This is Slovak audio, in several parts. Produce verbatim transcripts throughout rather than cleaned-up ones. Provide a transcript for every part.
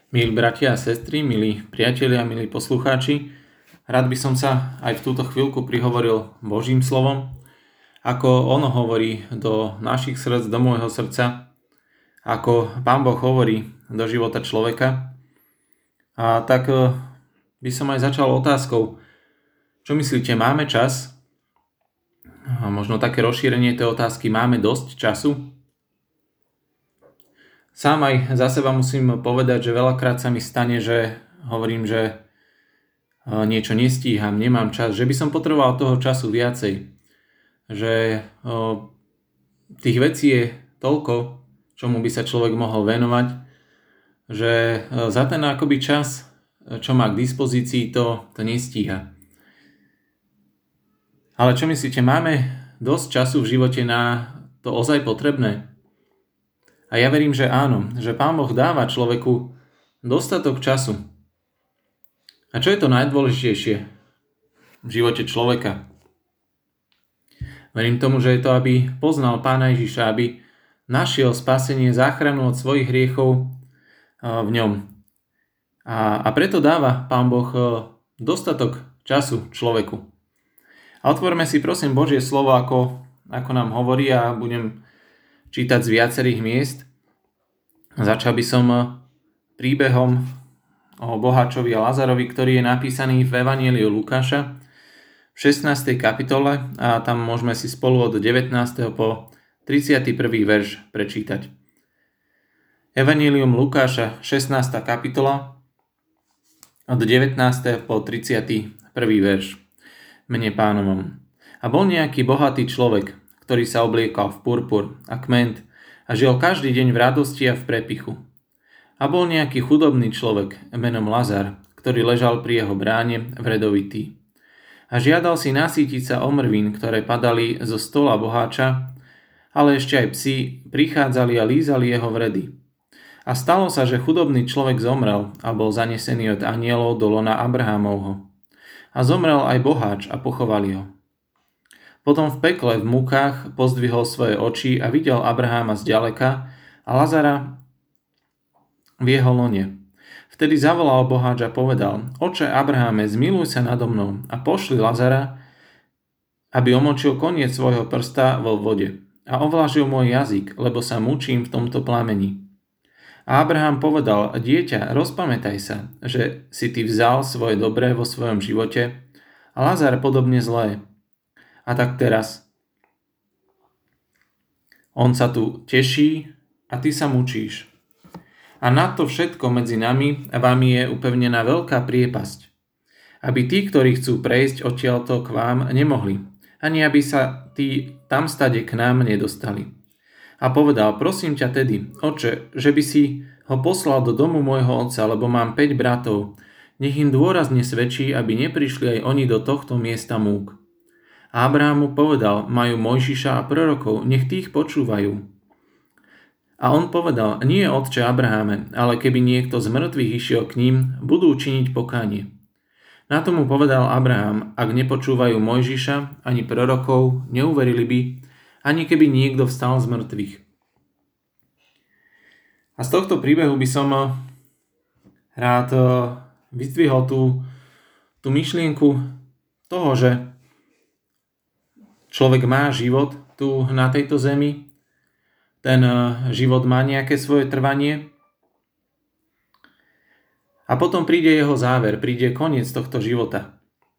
Milí bratia a sestry, milí priatelia, milí poslucháči, rád by som sa aj v túto chvíľku prihovoril Božím slovom, ako ono hovorí do našich srdc, do môjho srdca, ako Pán Boh hovorí do života človeka. A tak by som aj začal otázkou, čo myslíte, máme čas? A možno také rozšírenie tej otázky, máme dosť času? Sám aj za seba musím povedať, že veľakrát sa mi stane, že hovorím, že niečo nestíham, nemám čas, že by som potreboval toho času viacej. Že tých vecí je toľko, čomu by sa človek mohol venovať, že za ten akoby čas, čo má k dispozícii, to, to nestíha. Ale čo myslíte, máme dosť času v živote na to ozaj potrebné? A ja verím, že áno, že Pán Boh dáva človeku dostatok času. A čo je to najdôležitejšie v živote človeka? Verím tomu, že je to, aby poznal Pána Ježiša, aby našiel spasenie, záchranu od svojich hriechov v ňom. A, a preto dáva Pán Boh dostatok času človeku. A otvorme si prosím Božie slovo, ako, ako nám hovorí, a budem čítať z viacerých miest. Začal by som príbehom o boháčovi a Lazarovi, ktorý je napísaný v Evanjeliu Lukáša v šestnástej kapitole, a tam môžeme si spolu od devätnásteho po tridsiaty prvý verš prečítať. Evanjelium Lukáša, šestnásta kapitola, od devätnásteho po tridsiaty prvý verš. Mene Pánovom. A bol nejaký bohatý človek, ktorý sa obliekal v purpur a kment a žil každý deň v radosti a v prepichu. A bol nejaký chudobný človek menom Lazar, ktorý ležal pri jeho bráne vredovitý. A žiadal si nasýtiť sa omrvín, ktoré padali zo stola boháča, ale ešte aj psi prichádzali a lízali jeho vredy. A stalo sa, že chudobný človek zomrel a bol zanesený od anjelov do lona Abrahámovho. A zomrel aj boháč a pochovali ho. Potom v pekle v múkach pozdvihol svoje oči a videl Abraháma zďaleka a Lazara v jeho lone. Vtedy zavolal boháč a povedal: Oče Abraháme, zmiluj sa nado mnou a pošli Lazara, aby omočil koniec svojho prsta vo vode a ovlažil môj jazyk, lebo sa mučím v tomto plameni. A Abraham povedal: Dieťa, rozpamätaj sa, že si ty vzal svoje dobré vo svojom živote a Lazar podobne zlé. A tak teraz on sa tu teší a ty sa mučíš. A nad to všetko medzi nami a vami je upevnená veľká priepasť, aby tí, ktorí chcú prejsť odtiaľto k vám, nemohli, ani aby sa tí tam stade k nám nedostali. A povedal: Prosím ťa tedy, oče, že by si ho poslal do domu môjho otca, lebo mám päť bratov. Nech im dôrazne svedčí, aby neprišli aj oni do tohto miesta múk. A Abraham mu povedal: Majú Mojžiša a prorokov, nech tých počúvajú. A on povedal: Nie, otče Abrahame, ale keby niekto z mŕtvych išiel k ním, budú činiť pokánie. Na tomu povedal Abraham: Ak nepočúvajú Mojžiša ani prorokov, neuverili by, ani keby niekto vstal z mŕtvych. A z tohto príbehu by som rád vyzdvihol tú, tú myšlienku toho, že človek má život tu na tejto zemi, ten život má nejaké svoje trvanie a potom príde jeho záver, príde koniec tohto života.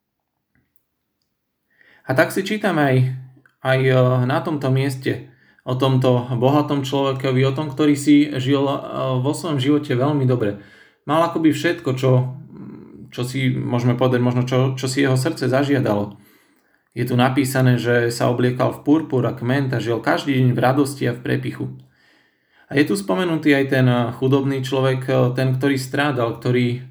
A tak si čítame aj, aj na tomto mieste o tomto bohatom človekovi, o tom, ktorý si žil vo svojom živote veľmi dobre. Mal akoby všetko, čo, čo si môžeme povedať, možno čo, čo si jeho srdce zažiadalo. Je tu napísané, že sa obliekal v purpur a kment a žil každý deň v radosti a v prepichu. A je tu spomenutý aj ten chudobný človek, ten, ktorý strádal, ktorý,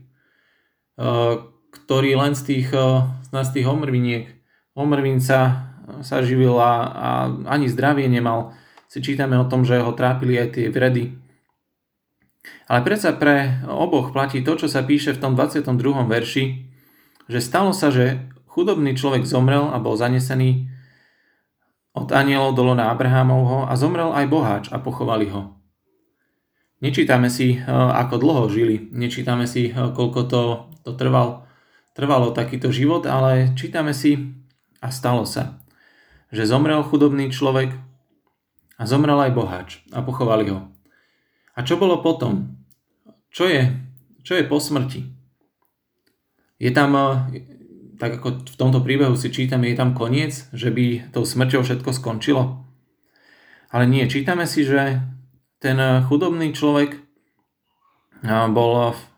ktorý len z tých, z tých omrviniek, omrvín sa, sa živil a, a ani zdravie nemal. Si čítame o tom, že ho trápili aj tie vredy. Ale predsa pre oboch platí to, čo sa píše v tom dvadsiatom druhom verši, že stalo sa, že chudobný človek zomrel a bol zanesený od anjelov do lona Abrahámovho a zomrel aj boháč a pochovali ho. Nečítame si, ako dlho žili, nečítame si, koľko to, to trval, trvalo takýto život, ale čítame si a stalo sa, že zomrel chudobný človek a zomrel aj boháč a pochovali ho. A čo bolo potom? Čo je, čo je po smrti? Je tam, tak ako v tomto príbehu si čítame, je tam koniec, že by tou smrťou všetko skončilo? Ale nie, čítame si, že ten chudobný človek bol v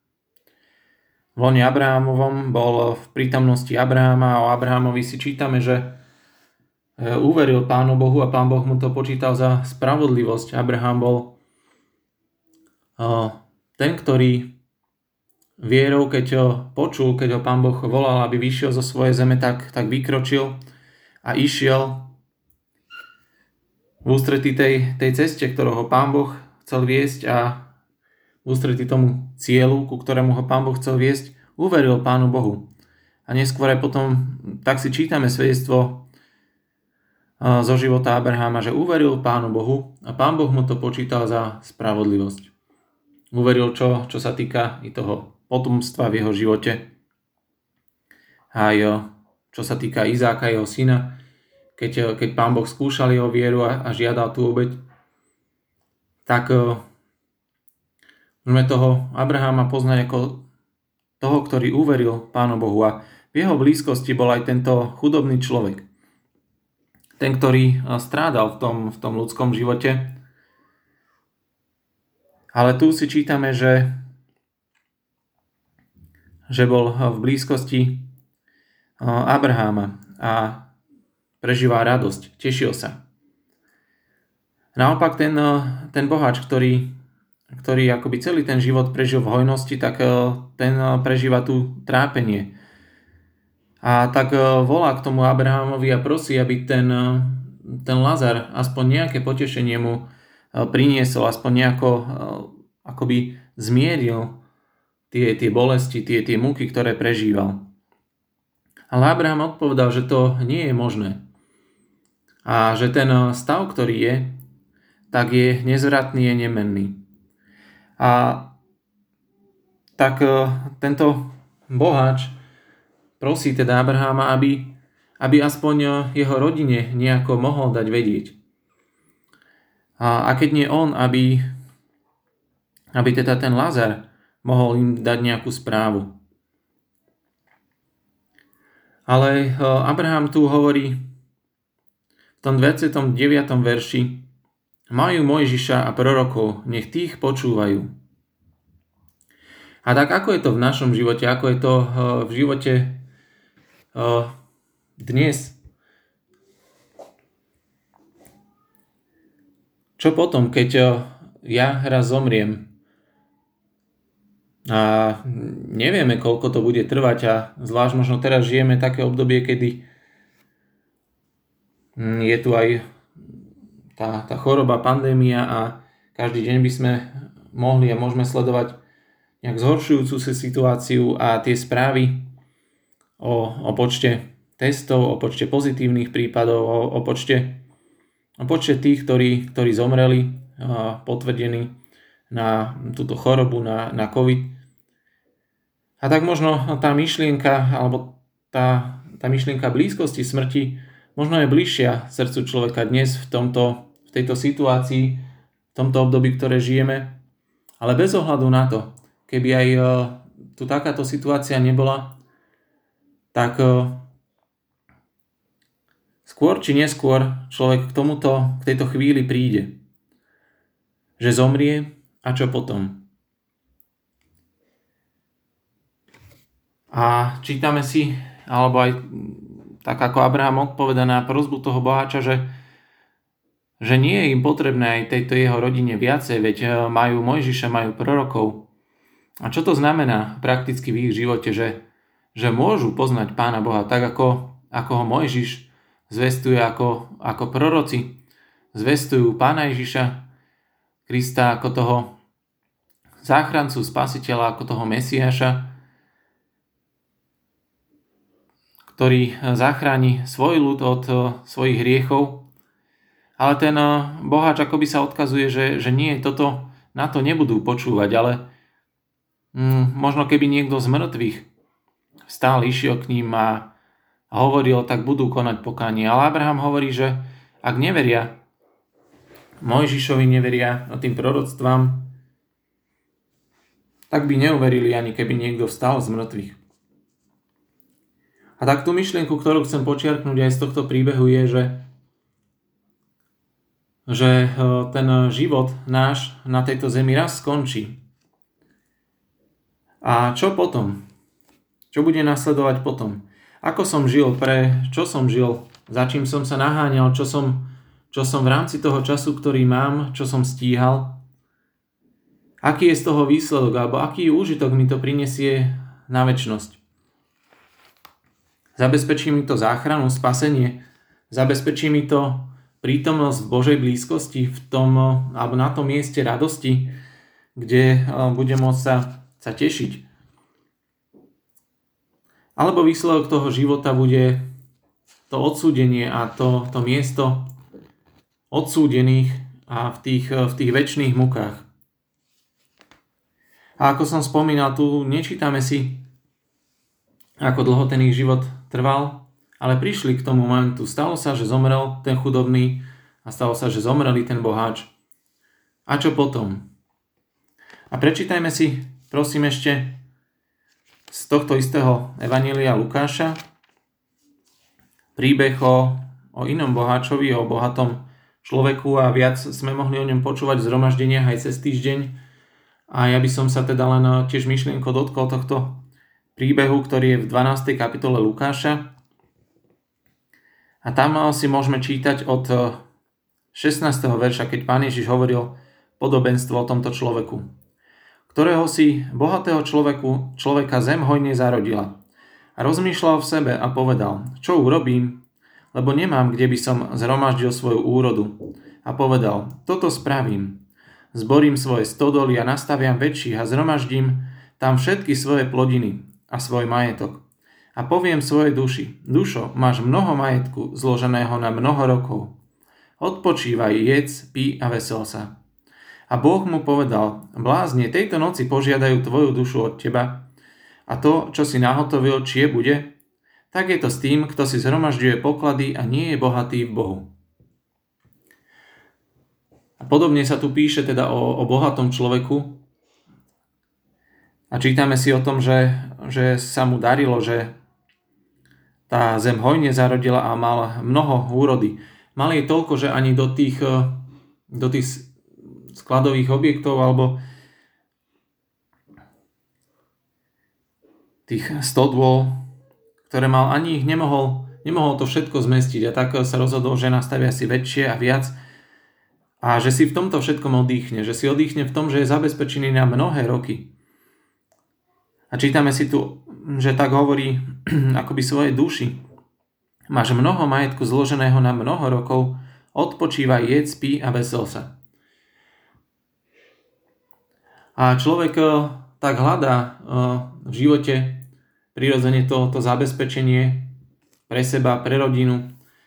lone Abrahámovom, bol v prítomnosti Abraháma a o Abrahámovi si čítame, že uveril Pánu Bohu a Pán Boh mu to počítal za spravodlivosť. Abraham bol ten, ktorý vierou, keď ho počul, keď ho Pán Boh volal, aby vyšiel zo svojej zeme, tak, tak vykročil a išiel v ústretí tej, tej ceste, ktorou ho Pán Boh chcel viesť, a v ústretí tomu cieľu, ku ktorému ho Pán Boh chcel viesť, uveril Pánu Bohu. A neskôr aj potom, tak si čítame svedectvo zo života Abraháma, že uveril Pánu Bohu a Pán Boh mu to počítal za spravodlivosť. Uveril, čo, čo sa týka i toho potomstva v jeho živote. Aj čo sa týka Izáka, jeho syna, keď, keď Pán Boh skúšal jeho vieru a, a žiadal tú obeť, tak môžeme toho Abraháma poznať ako toho, ktorý uveril Pánu Bohu, a v jeho blízkosti bol aj tento chudobný človek. Ten, ktorý strádal v tom, v tom ľudskom živote. Ale tu si čítame, že, že bol v blízkosti Abraháma a prežíva radosť, tešil sa. Naopak ten, ten boháč, ktorý, ktorý akoby celý ten život prežil v hojnosti, tak ten prežíva tu trápenie. A tak volá k tomu Abrahámovi a prosí, aby ten, ten Lazar aspoň nejaké potešenie mu priniesol, aspoň nejako akoby zmieril tie, tie bolesti, tie, tie múky, ktoré prežíval. Ale Abraham odpovedal, že to nie je možné. A že ten stav, ktorý je, tak je nezvratný, je nemenný. A tak tento boháč prosí teda Abraháma, aby, aby aspoň jeho rodine nejako mohol dať vedieť. A, a keď nie on, aby, aby teda ten Lazar mohol im dať nejakú správu. Ale Abraham tu hovorí v tom dvadsiatom deviatom verši: majú Mojžiša a prorokov, nech tých počúvajú. A tak ako je to v našom živote, ako je to v živote dnes? Čo potom, keď ja raz zomriem a nevieme, koľko to bude trvať, a zvlášť možno teraz žijeme také obdobie, kedy je tu aj tá, tá choroba, pandémia, a každý deň by sme mohli a môžeme sledovať nejak zhoršujúcu si situáciu a tie správy o, o počte testov, o počte pozitívnych prípadov, o, o, počte, o počte tých, ktorí, ktorí zomreli, potvrdení na túto chorobu, na, na COVID. A tak možno tá myšlienka, alebo tá, tá myšlienka blízkosti smrti možno je bližšia srdcu človeka dnes v, tomto, v tejto situácii, v tomto období, ktoré žijeme. Ale bez ohľadu na to, keby aj tu takáto situácia nebola, tak skôr či neskôr človek k tomuto, k tejto chvíli príde. Že zomrie, a čo potom? A čítame si, alebo aj tak ako Abraham odpoveda na prosbu toho boháča, že, že nie je im potrebné aj tejto jeho rodine viacej, veď majú Mojžiša, majú prorokov. A čo to znamená prakticky v ich živote, že, že môžu poznať Pána Boha tak, ako, ako ho Mojžiš zvestuje, ako, ako proroci zvestujú Pána Ježiša Krista ako toho záchrancu, spasiteľa, ako toho Mesiáša, ktorý zachráni svoj ľud od svojich hriechov. Ale ten boháč akoby sa odkazuje, že, že nie, toto na to nebudú počúvať, ale mm, možno keby niekto z mŕtvych vstal, išiel k ním a hovoril, tak budú konať pokánie. Ale Abraham hovorí, že ak neveria, Mojžišovi neveria tým proroctvám, tak by neuverili ani keby niekto vstal z mŕtvych. A tak tú myšlienku, ktorú chcem počiarknúť aj z tohto príbehu je, že, že ten život náš na tejto zemi raz skončí. A čo potom? Čo bude nasledovať potom? Ako som žil, pre čo som žil, za čím som sa naháňal, čo som, čo som v rámci toho času, ktorý mám, čo som stíhal. Aký je z toho výsledok, alebo aký úžitok mi to prinesie na večnosť. Zabezpečí mi to záchranu, spasenie, zabezpečí mi to prítomnosť v Božej blízkosti, v tom, alebo na tom mieste radosti, kde budem môcť sa, sa tešiť. Alebo výsledok toho života bude to odsúdenie a to, to miesto odsúdených a v tých, v tých večných mukách. A ako som spomínal, tu nečítame si, ako dlho ten ich život trval, ale prišli k tomu momentu. Stalo sa, že zomrel ten chudobný a stalo sa, že zomreli ten boháč. A čo potom? A prečítajme si, prosím, ešte z tohto istého Evanjelia Lukáša príbeh o, o inom boháčovi, o bohatom človeku a viac sme mohli o ňom počúvať v zhromaždeniach aj cez týždeň. A ja by som sa teda len tiež myšlienko dotkol tohto príbehu, ktorý je v dvanástej kapitole Lukáša. A tam si môžeme čítať od šestnásteho verša, keď Pán Ježiš hovoril podobenstvo o tomto človeku, ktorého si bohatého človeku, človeka zem hojne zarodila. A rozmýšľal v sebe a povedal, čo urobím, lebo nemám, kde by som zhromaždil svoju úrodu. A povedal, toto spravím. Zborím svoje stodoly a nastaviam väčších a zhromaždím tam všetky svoje plodiny a svoj majetok. A poviem svojej duši, dušo, máš mnoho majetku zloženého na mnoho rokov. Odpočívaj, jedz, pí a vesel sa. A Boh mu povedal, blázne, tejto noci požiadajú tvoju dušu od teba a to, čo si nahotovil, či je bude, tak je to s tým, kto si zhromažďuje poklady a nie je bohatý v Bohu. A podobne sa tu píše teda o, o bohatom človeku a čítame si o tom, že, že sa mu darilo, že tá zem hojne zarodila a mal mnoho úrody. Mal jej toľko, že ani do tých, do tých skladových objektov alebo tých stodôl, ktoré mal, ani ich nemohol, nemohol to všetko zmestiť a tak sa rozhodol, že nastavia si väčšie a viac a že si v tomto všetkom oddychne, že si oddychne v tom, že je zabezpečený na mnohé roky. A čítame si tu, že tak hovorí akoby svojej duši. Máš mnoho majetku zloženého na mnoho rokov, odpočívaj, jedz, pí a vesel sa. A človek tak hľadá v živote prirodzene to, to zabezpečenie pre seba, pre rodinu.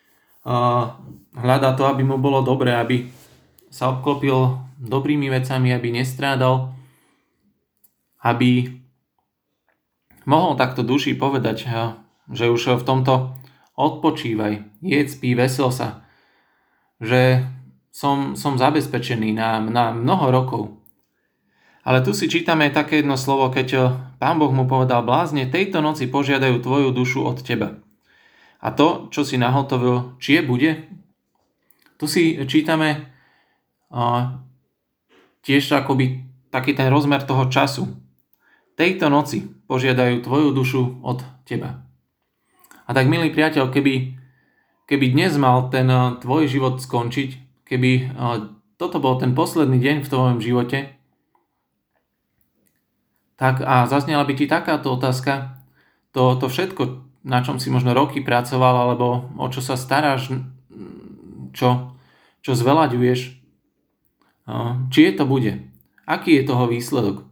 Hľadá to, aby mu bolo dobré, aby sa obklopil dobrými vecami, aby nestrádal, aby mohol takto duši povedať, že už v tomto odpočívaj, jedz, pí, vesel sa, že som, som zabezpečený na, na mnoho rokov. Ale tu si čítame také jedno slovo, keď Pán Boh mu povedal, blázne, tejto noci požiadajú tvoju dušu od teba. A to, čo si nahotovil, či je bude? Tu si čítame uh, tiež akoby taký ten rozmer toho času. Tejto noci požiadajú tvoju dušu od teba. A tak, milý priateľ, keby, keby dnes mal ten uh, tvoj život skončiť, keby uh, toto bol ten posledný deň v tvojom živote, tak a zaznela by ti takáto otázka, to, to všetko, na čom si možno roky pracoval, alebo o čo sa staráš, čo, čo zveľaďuješ, či je to bude? Aký je toho výsledok?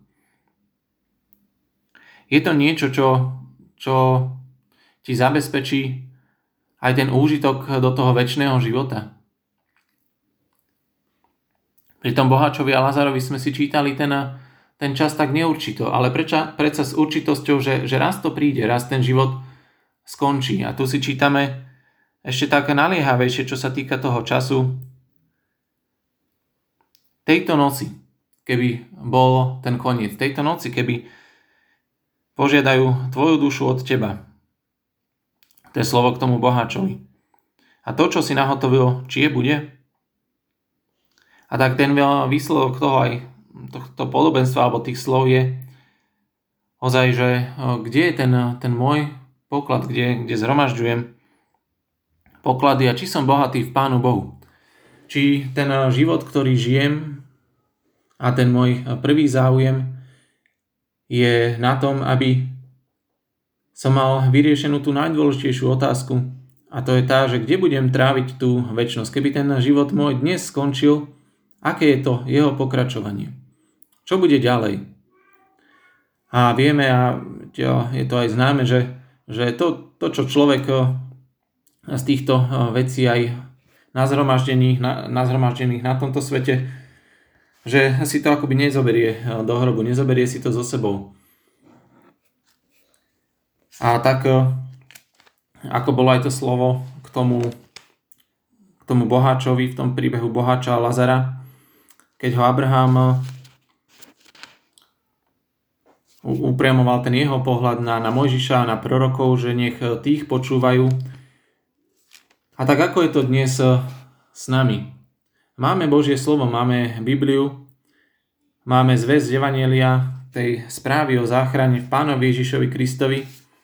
Je to niečo, čo, čo ti zabezpečí aj ten úžitok do toho večného života? Pri tom boháčovi a Lazarovi sme si čítali ten, ten čas tak neurčito, ale preča, prečo s určitosťou, že, že raz to príde, raz ten život skončí. A tu si čítame ešte také naliehavejšie, čo sa týka toho času. Tejto noci, keby bol ten koniec, tejto noci, keby požiadajú tvoju dušu od teba. To je slovo k tomu boháčovi. A to, čo si nahotovil, či je bude? A tak ten výsledok toho aj tohto podobenstva alebo tých slov je ozaj, že kde je ten, ten môj poklad, kde, kde zhromažďujem poklady a či som bohatý v Pánu Bohu. Či ten život, ktorý žijem a ten môj prvý záujem je na tom, aby som mal vyriešenú tú najdôležitejšiu otázku a to je tá, že kde budem tráviť tú večnosť. Keby ten život môj dnes skončil, aké je to jeho pokračovanie? Čo bude ďalej? A vieme, a je to aj známe, že, že to, to, čo človek z týchto vecí aj nazhromaždených na, nazhromaždených na tomto svete, že si to akoby nezoberie do hrobu, nezoberie si to so sebou. A tak, ako bolo aj to slovo k tomu, k tomu boháčovi, v tom príbehu boháča a Lazara, keď ho Abraham upriamoval ten jeho pohľad na, na Mojžiša a na prorokov, že nech tých počúvajú. A tak ako je to dnes s nami? Máme Božie slovo, máme Bibliu, máme zvesť evanjelia, tej správy o záchrane v Pánovi Ježišovi Kristovi.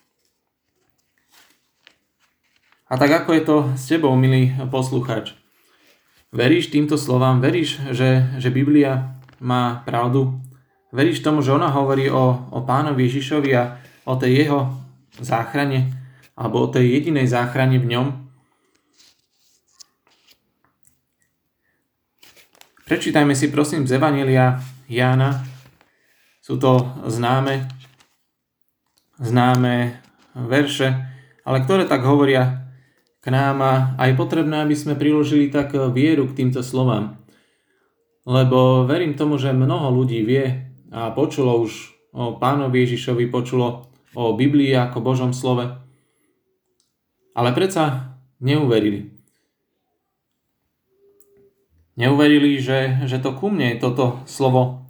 A tak ako je to s tebou, milý poslucháč? Veríš týmto slovám? Veríš, že, že Biblia má pravdu? Veríš tomu, že ona hovorí o, o Pánovi Ježišovi a o tej jeho záchrane? Alebo o tej jedinej záchrane v ňom? Prečítajme si prosím z Evanjelia Jána. Sú to známe, známe verše, ale ktoré tak hovoria k nám a aj potrebné, aby sme priložili tak vieru k týmto slovám. Lebo verím tomu, že mnoho ľudí vie a počulo už o Pánovi Ježišovi, počulo o Biblii ako Božom slove, ale predsa neuverili. Neuverili, že, že to ku mne je toto slovo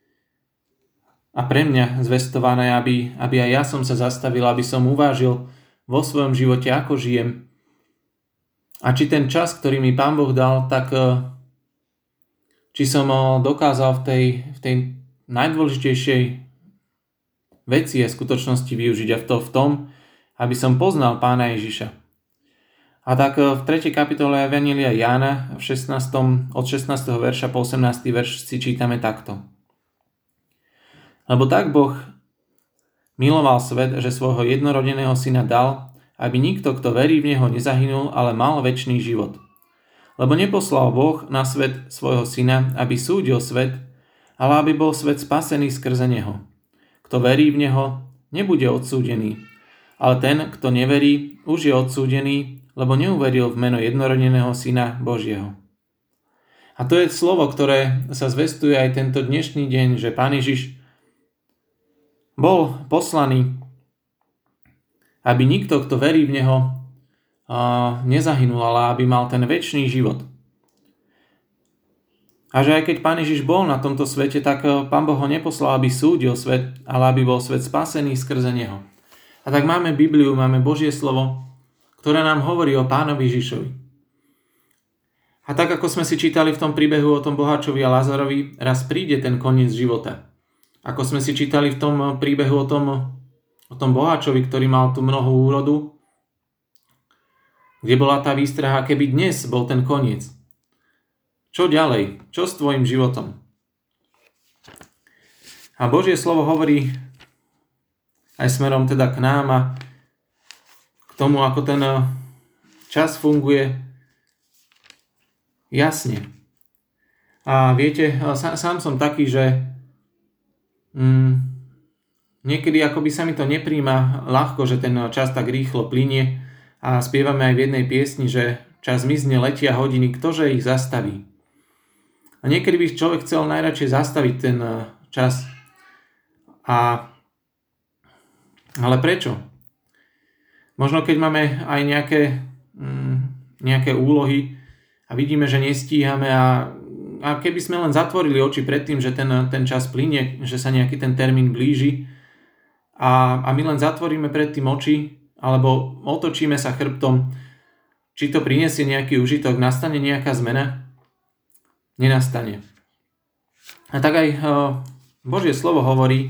a pre mňa zvestované, aby, aby aj ja som sa zastavil, aby som uvážil vo svojom živote, ako žijem. A či ten čas, ktorý mi Pán Boh dal, tak či som ho dokázal v tej, v tej najdôležitejšej veci a skutočnosti využiť a v, to, v tom, aby som poznal Pána Ježiša. A tak v tretej kapitole Evanjelia Jána v šestnástom od šestnásteho verša po osemnásty verš si čítame takto. Lebo tak Boh miloval svet, že svojho jednorodeného syna dal, aby nikto, kto verí v neho, nezahynul, ale mal večný život. Lebo neposlal Boh na svet svojho syna, aby súdil svet, ale aby bol svet spasený skrze neho. Kto verí v neho, nebude odsúdený, ale ten, kto neverí, už je odsúdený, lebo neuveril v meno jednorodeného syna Božieho. A to je slovo, ktoré sa zvestuje aj tento dnešný deň, že Pán Ježiš bol poslaný, aby nikto, kto verí v neho, nezahynul, ale aby mal ten večný život. A že aj keď Pán Ježiš bol na tomto svete, tak Pán Boh ho neposlal, aby súdil svet, ale aby bol svet spasený skrze neho. A tak máme Bibliu, máme Božie slovo, ktoré nám hovorí o Pánovi Ježišovi. A tak ako sme si čítali v tom príbehu o tom boháčovi a Lazarovi, raz príde ten koniec života. Ako sme si čítali v tom príbehu o tom o tom boháčovi, ktorý mal tú mnohú úrodu, kde bola tá výstraha, keby dnes bol ten koniec. Čo ďalej? Čo s tvojim životom? A Božie slovo hovorí aj smerom teda k nám a k tomu, ako ten čas funguje jasne. A viete, sám som taký, že mm, niekedy akoby sa mi to nepríjma ľahko, že ten čas tak rýchlo plynie a spievame aj v jednej piesni, že čas mizne, letia hodiny, ktože ich zastaví. A A niekedy by človek chcel najradšej zastaviť ten čas. A, ale prečo? Možno keď máme aj nejaké, mm, nejaké úlohy a vidíme, že nestíhame a, a keby sme len zatvorili oči pred tým, že ten, ten čas plynie, že sa nejaký ten termín blíži a, a my len zatvoríme pred tým oči alebo otočíme sa chrbtom, či to prinesie nejaký užitok, nastane nejaká zmena? Nenastane. A tak aj Božie slovo hovorí,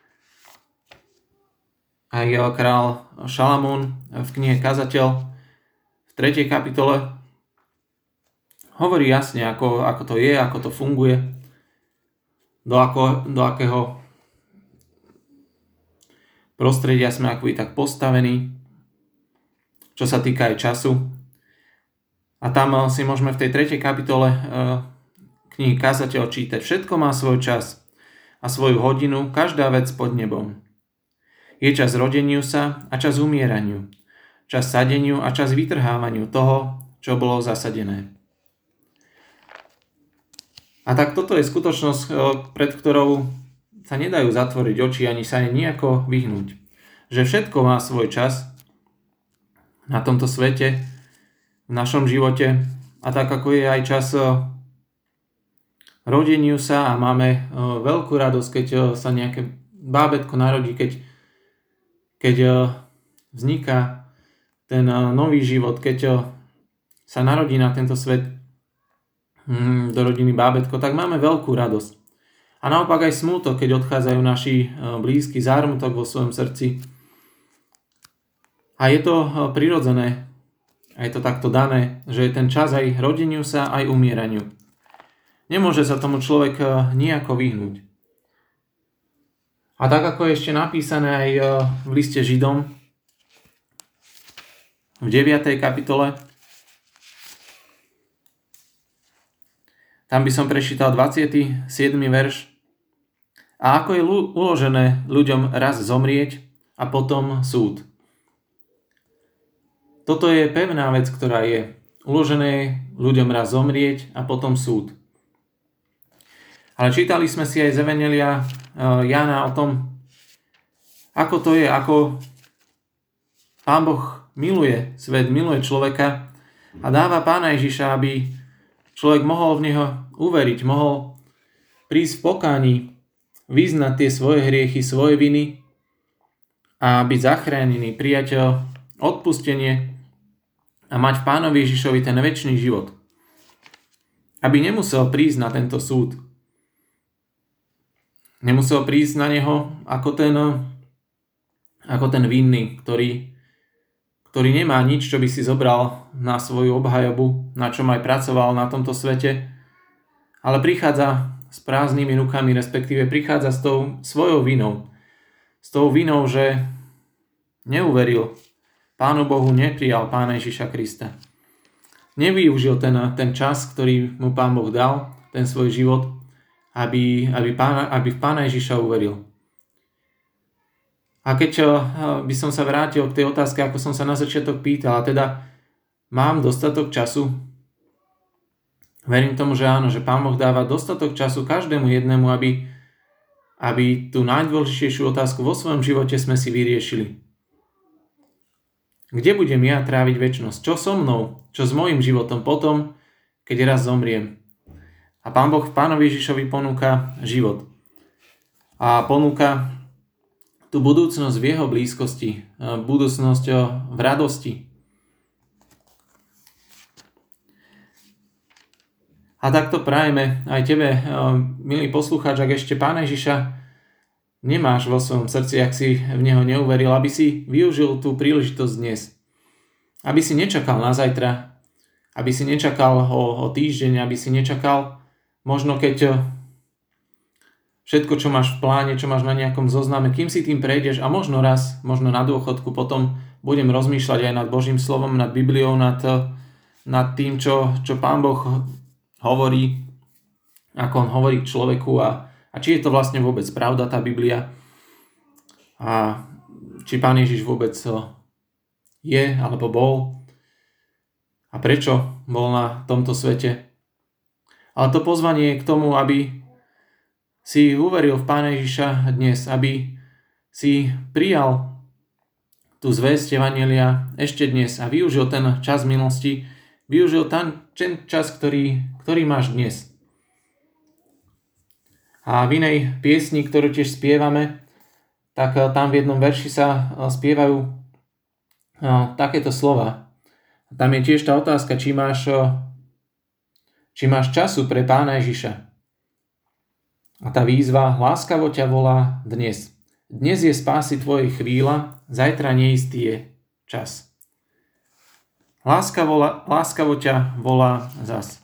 aj král Šalamún v knihe Kazateľ v tretej kapitole hovorí jasne, ako, ako to je, ako to funguje, do, ako, do akého prostredia sme akoby tak postavení, čo sa týka aj času. A tam si môžeme v tej tretej kapitole knihy Kazateľ čítať: Všetko má svoj čas a svoju hodinu, každá vec pod nebom. Je čas rodeniu sa a čas umieraniu, čas sadeniu a čas vytrhávaniu toho, čo bolo zasadené. A tak toto je skutočnosť, pred ktorou sa nedajú zatvoriť oči ani sa nejako vyhnúť. Že všetko má svoj čas na tomto svete, v našom živote, a tak ako je aj čas rodeniu sa a máme veľkú radosť, keď sa nejaké bábätko narodí, keď, keď vzniká ten nový život, keď sa narodí na tento svet do rodiny bábätko, tak máme veľkú radosť. A naopak aj smútok, keď odchádzajú naši blízky, zármutok vo svojom srdci. A je to prirodzené, a je to takto dané, že je ten čas aj rodeniu sa, aj umieraniu. Nemôže sa tomu človek nejako vyhnúť. A tak ako je ešte napísané aj v liste Židom v deviatej kapitole, tam by som prečítal dvadsiaty siedmy verš. A ako je uložené ľuďom raz zomrieť a potom súd. Toto je pevná vec, ktorá je uložené ľuďom raz zomrieť a potom súd. Ale čítali sme si aj z Evanjelia Jána o tom, ako to je, ako Pán Boh miluje svet, miluje človeka a dáva Pána Ježiša, aby človek mohol v Neho uveriť, mohol prísť v pokáni, vyznať tie svoje hriechy, svoje viny a byť zachránený, prijať odpustenie a mať v Pánovi Ježišovi ten večný život. Aby nemusel prísť na tento súd. Nemusel prísť na neho ako ten, ako ten vinný, ktorý, ktorý nemá nič, čo by si zobral na svoju obhajobu, na čom aj pracoval na tomto svete, ale prichádza s prázdnymi rukami, respektíve prichádza s tou svojou vinou. S tou vinou, že neuveril Pánu Bohu, neprijal Pána Ježiša Krista. Nevyužil ten, ten čas, ktorý mu Pán Boh dal, ten svoj život, aby, aby, pána, aby v Pána Ježiša uveril. A keď by som sa vrátil k tej otázke, ako som sa na začiatok pýtal, a teda mám dostatok času? Verím tomu, že áno, že Pán Boh dáva dostatok času každému jednému, aby, aby tú najdôležitejšiu otázku vo svojom živote sme si vyriešili. Kde budem ja tráviť večnosť? Čo so mnou? Čo s mojím životom potom, keď raz zomriem? A Pán Boh v Pánovi Ježišovi ponúka život. A ponúka tú budúcnosť v jeho blízkosti, budúcnosť v radosti. A takto prajeme aj tebe, milý poslucháč, ak ešte Pána Ježiša nemáš vo svojom srdci, ak si v Neho neuveril, aby si využil tú príležitosť dnes. Aby si nečakal na zajtra, aby si nečakal o, o týždeň, aby si nečakal možno keď všetko, čo máš v pláne, čo máš na nejakom zozname, kým si tým prejdeš a možno raz, možno na dôchodku potom budem rozmýšľať aj nad Božím slovom, nad Bibliou, nad, nad tým, čo, čo Pán Boh hovorí, ako on hovorí k človeku a, a či je to vlastne vôbec pravda tá Biblia a či Pán Ježiš vôbec je alebo bol a prečo bol na tomto svete. Ale to pozvanie je k tomu, aby si uveril v Pána Ježiša dnes, aby si prijal tú zvesť Evanjelia ešte dnes a využil ten čas milosti, využil ten, ten čas, ktorý, ktorý máš dnes. A v inej piesni, ktorú tiež spievame, tak tam v jednom verši sa spievajú takéto slova. Tam je tiež tá otázka, či máš, či máš času pre Pána Ježiša. A tá výzva, láskavo ťa volá dnes. Dnes je spásy tvojej chvíľa, zajtra neistý je čas. Láskavo, láskavo ťa volá zas.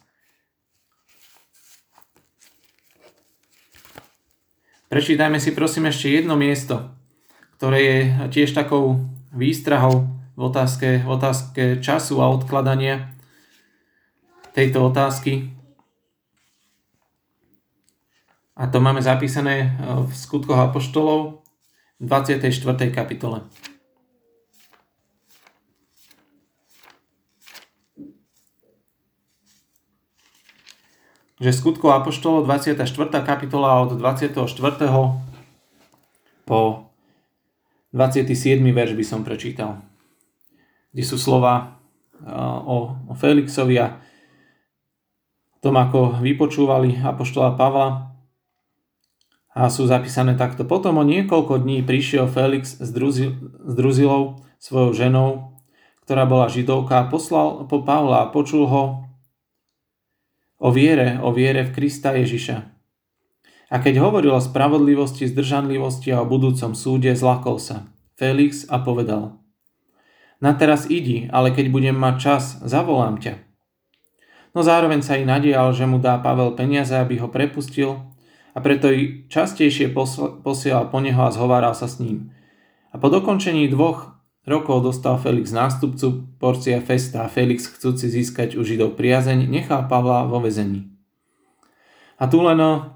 Prečítajme si prosím ešte jedno miesto, ktoré je tiež takou výstrahou v otázke, v otázke času a odkladania tejto otázky. A to máme zapísané v Skutkoch apoštolov v dvadsiatej štvrtej kapitole. Že Skutkov apoštolov dvadsiata štvrtá kapitola od dvadsiateho štvrtého po dvadsiaty siedmy verš by som prečítal. Kde sú slova o, o Felixovi a tom, ako vypočúvali apoštola Pavla. A sú zapísané takto. Potom o niekoľko dní prišiel Felix s, Druzil, s Druzilou, svojou ženou, ktorá bola Židovka, a poslal po Pavla a počul ho o viere, o viere v Krista Ježiša. A keď hovoril o spravodlivosti, zdržanlivosti a o budúcom súde, zlakol sa Felix a povedal: Na teraz idi, ale keď budem mať čas, zavolám ťa. No zároveň sa i nadial, že mu dá Pavel peniaze, aby ho prepustil, a preto i častejšie posielal po neho a zhováral sa s ním. A po dokončení dvoch rokov dostal Felix nástupcu Porcia Festa a Felix, chcúci získať u Židov priazeň, nechal Pavla vo väzení. A tu len o,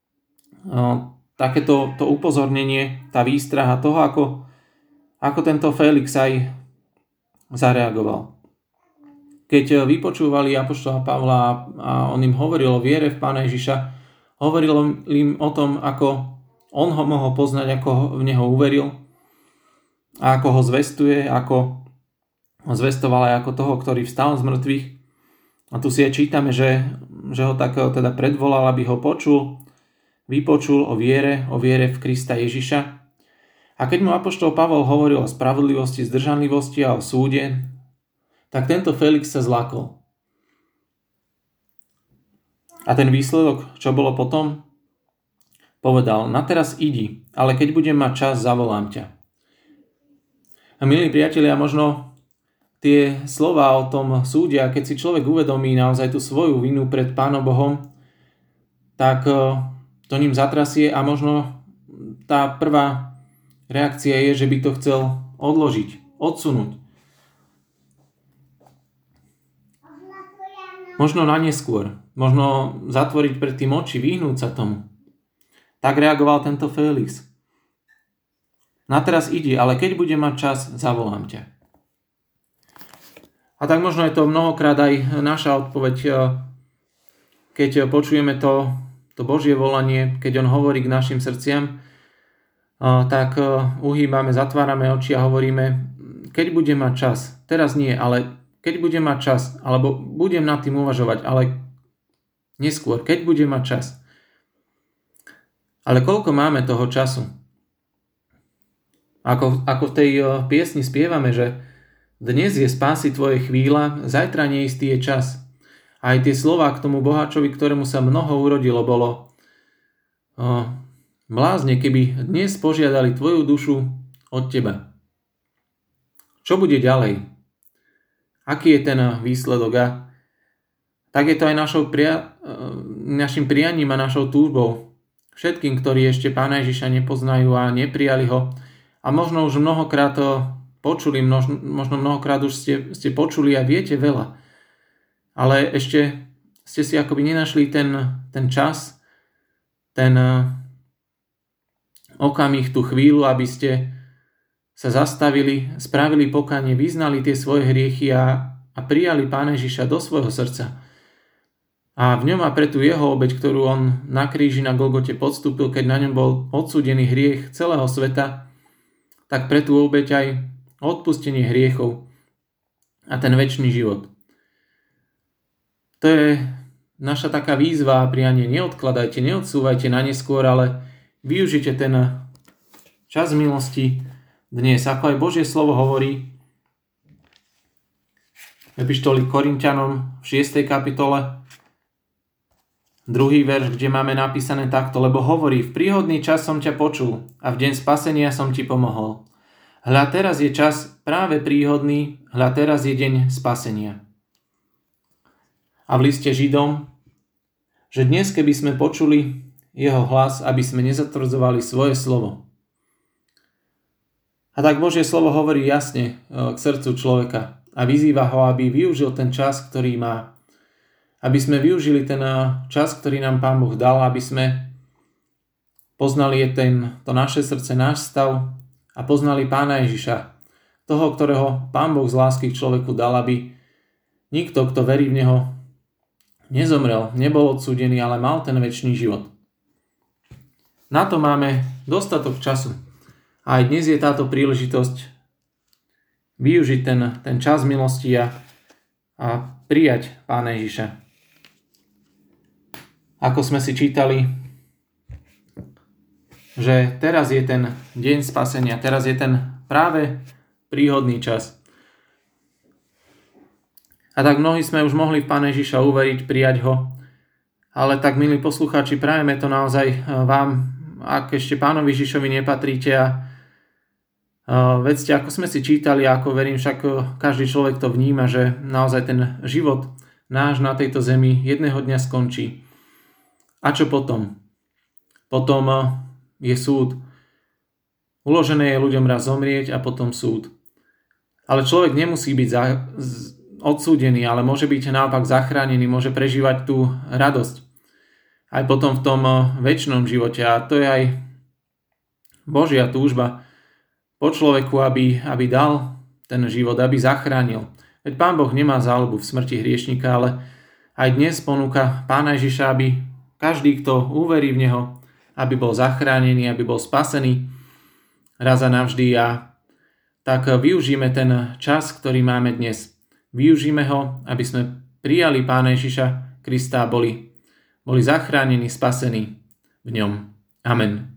takéto to upozornenie, tá výstraha toho, ako, ako tento Felix aj zareagoval. Keď vypočúvali apoštola Pavla a on im hovoril o viere v Pána Ježiša, hovoril im o tom, ako on ho mohol poznať, ako v neho uveril a ako ho zvestuje, ako ho zvestoval aj ako toho, ktorý vstal z mŕtvych. A tu si aj čítame, že, že ho tak teda predvolal, aby ho počul, vypočul o viere, o viere v Krista Ježiša. A keď mu apoštol Pavol hovoril o spravodlivosti, zdržanlivosti a o súde, tak tento Felix sa zlakol. A ten výsledok, čo bolo potom? Povedal: Na teraz idi, ale keď budem mať čas, zavolám ťa. A milí priatelia, možno tie slová o tom súde, a keď si človek uvedomí naozaj tú svoju vinu pred Pánom Bohom, tak to ním zatrasie a možno tá prvá reakcia je, že by to chcel odložiť, odsunúť. Možno na neskôr, možno zatvoriť pred tým oči, vyhnúť sa tomu. Tak reagoval tento Felix. Na teraz ide, ale keď budem mať čas, zavolám ťa. A tak možno je to mnohokrát aj naša odpoveď, keď počujeme to, to Božie volanie, keď on hovorí k našim srdciam, tak uhýbame, zatvárame oči a hovoríme: keď budem mať čas, teraz nie, ale keď budem mať čas, alebo budem nad tým uvažovať, ale neskôr, keď budem mať čas. Ale koľko máme toho času? Ako, ako v tej piesni spievame, že dnes je spásy tvoje chvíľa, zajtra neistý je čas. A aj tie slová k tomu boháčovi, ktorému sa mnoho urodilo, bolo: o, blázne, keby dnes požiadali tvoju dušu od teba. Čo bude ďalej? Aký je ten výsledok? A tak je to aj našou pria- našim prianím a našou túžbou. Všetkým, ktorí ešte Pána Ježiša nepoznajú a neprijali ho, a možno už mnohokrát počuli, možno, možno mnohokrát už ste, ste počuli a viete veľa, ale ešte ste si akoby nenašli ten, ten čas, ten okamih, tú chvíľu, aby ste sa zastavili, spravili pokánie, vyznali tie svoje hriechy a, a prijali Pána Ježiša do svojho srdca. A v ňom a pre tú jeho obeť, ktorú on na kríži na Golgote podstúpil, keď na ňom bol odsúdený hriech celého sveta, tak pre tú obeť aj odpustenie hriechov a ten večný život. To je naša taká výzva a prianie. Neodkladajte, neodsúvajte na neskôr, ale využite ten čas milosti dnes. Ako aj Božie slovo hovorí v epištoli Korinťanom v šiestej kapitole, druhý verš, kde máme napísané takto, lebo hovorí, v príhodný čas som ťa počul a v deň spasenia som ti pomohol. Hľa teraz je čas práve príhodný, hľa teraz je deň spasenia. A v liste Židom, že dnes, keby sme počuli jeho hlas, aby sme nezatvrdzovali svoje slovo. A tak Božie slovo hovorí jasne k srdcu človeka a vyzýva ho, aby využil ten čas, ktorý má. Aby sme využili ten čas, ktorý nám Pán Boh dal, aby sme poznali ten, to naše srdce, náš stav a poznali Pána Ježiša, toho, ktorého Pán Boh z lásky k človeku dal, aby nikto, kto verí v Neho, nezomrel, nebol odsúdený, ale mal ten večný život. Na to máme dostatok času. A aj dnes je táto príležitosť využiť ten, ten čas milosti a, a prijať Pána Ježiša. Ako sme si čítali, že teraz je ten deň spasenia, teraz je ten práve príhodný čas. A tak mnohí sme už mohli v Pána Ježiša uveriť, prijať ho, ale tak, milí poslucháči, prajeme to naozaj vám, ak ešte Pánovi Ježišovi nepatríte a vedzte, ako sme si čítali, ako verím, však každý človek to vníma, že naozaj ten život náš na tejto zemi jedného dňa skončí. A čo potom? Potom je súd. Uložené je ľuďom raz zomrieť a potom súd. Ale človek nemusí byť za, odsúdený, ale môže byť naopak zachránený, môže prežívať tú radosť. Aj potom v tom večnom živote. A to je aj Božia túžba po človeku, aby, aby dal ten život, aby zachránil. Veď Pán Boh nemá záľubu v smrti hriešnika, ale aj dnes ponúka Pána Ježiša, aby každý, kto uverí v Neho, aby bol zachránený, aby bol spasený raz a navždy. A tak využíme ten čas, ktorý máme dnes. Využíme ho, aby sme prijali Pána Ježiša Krista a boli, boli zachránení, spasení v ňom. Amen.